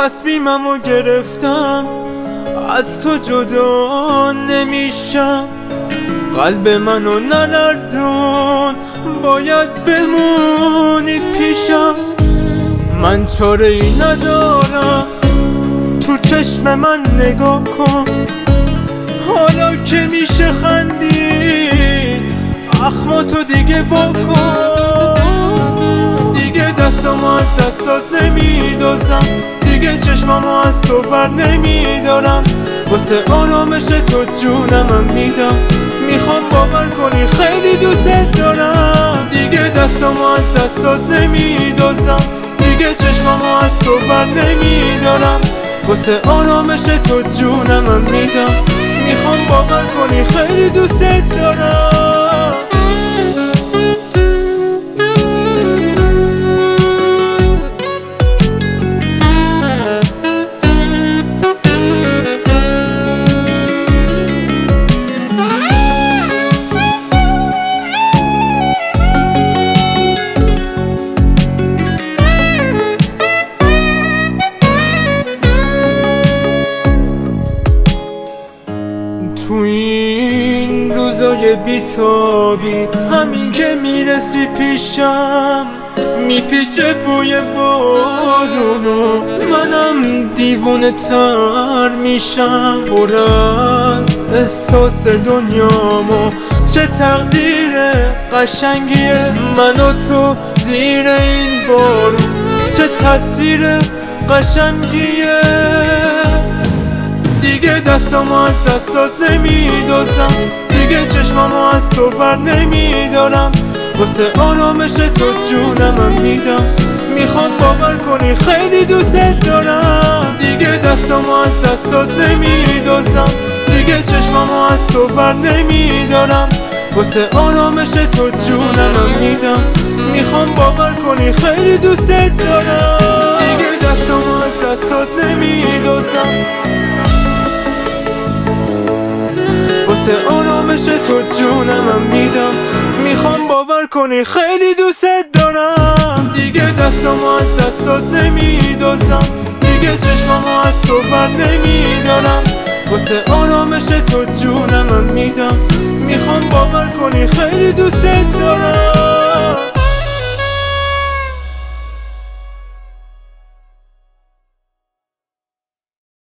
تصمیممو گرفتم، از تو جدا نمیشم. قلب منو نلرزون، باید بمونی پیشم. من چاره ای ندارم، تو چشم من نگاه کن. حالا که میشه خندید، اخماتو دیگه واکن. دیگه دستامو از دستات نمیدازم، دیگه چشمامو از تو بر نمیدارم. واسه آرامش تو جونمم میدم، میخوام باور کنی خیلی دوست دارم. دیگه دستامو از دستات نمیدازم، دیگه چشمامو از تو بر نمیدارم. واسه آرامش تو جونمم میدم، میخوام باور کنی خیلی دوست دارم. تو این روزای بیتابی، همین که میرسی پیشم میپیچه بوی بارونو، منم دیوونه تر میشم. پر از احساس دنیامو، چه تقدیر قشنگیه من و تو زیر این بارون. چه تصویر قشنگیه. دیگه دستامو از دستات نمیدازم، دیگه چشمامو از تو بر نمیدارم. واسه آرامش تو جونمم میدم، میخوام باور کنی خیلی دوست دارم. دیگه دستامو از دستات نمیدازم، دیگه چشمامو از تو بر نمیدارم. واسه آرامش تو جونمم میدم، میخوام باور کنی خیلی دوست دارم. دیگه دستامو از دستات نمیدازم، واسه آرامش تو جونمم میدم، میخوام باور کنی خیلی دوست دارم. دیگه دستامو از دستات نمیدازم، دیگه چشمامو از تو بر نمیدارم. واسه آرامش تو جونمم میدم، میخوام باور کنی خیلی دوست دارم.